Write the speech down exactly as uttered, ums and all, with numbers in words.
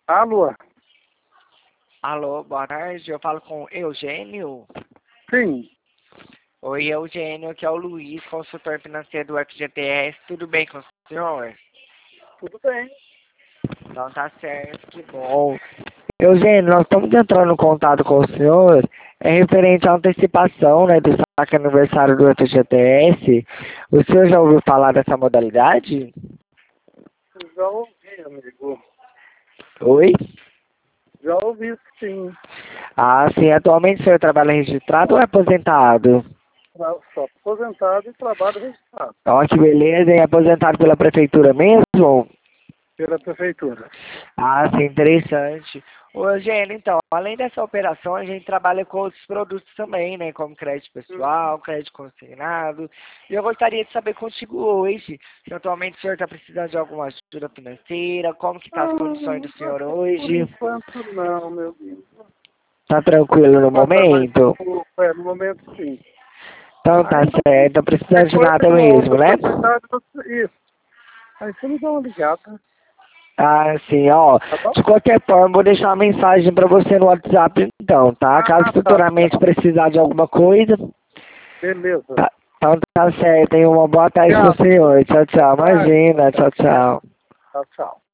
Alô? Alô, boa tarde. Eu falo com Eugênio. Sim. Oi, Eugênio, aqui é o Luiz, consultor financeiro do F G T S. Tudo bem com o senhor? Tudo bem. Então tá certo, que bom. Eugênio, nós estamos entrando em contato com o senhor, é referente à antecipação, né, do saque aniversário do F G T S. O senhor já ouviu falar dessa modalidade? Já ouvi, amigo. Oi? Já ouvi, sim. Ah, sim. Atualmente o senhor trabalha registrado ou é aposentado? Tra- Sou aposentado e trabalho registrado Ó, que beleza, hein? Aposentado pela prefeitura mesmo? pela prefeitura. Ah, sim, interessante. Ô, Eugênio, então, além dessa operação, a gente trabalha com outros produtos também, né? Como crédito Uhum. pessoal, crédito consignado. E eu gostaria de saber contigo hoje, se atualmente o senhor está precisando de alguma ajuda financeira, como que tá as condições do Ah, senhor por hoje? enquanto não, meu amigo. Tá tranquilo no Passar mais um momento? pouco, é, no momento sim. Então tá Aí, certo, tá precisando qualquer de coisa, nada uma outra mesmo, né? oportunidade, você... isso. Aí você me dá uma ligada, Ah, sim, ó. tá bom? De qualquer forma, vou deixar uma mensagem pra você no WhatsApp então, tá? Caso Ah, tá, futuramente tá. precisar de alguma coisa, Beleza. tá, então tá certo, hein? Uma boa tarde pro Obrigado. senhor. Tchau, tchau. Boa tarde. Imagina, tchau, tchau. Tchau, tchau.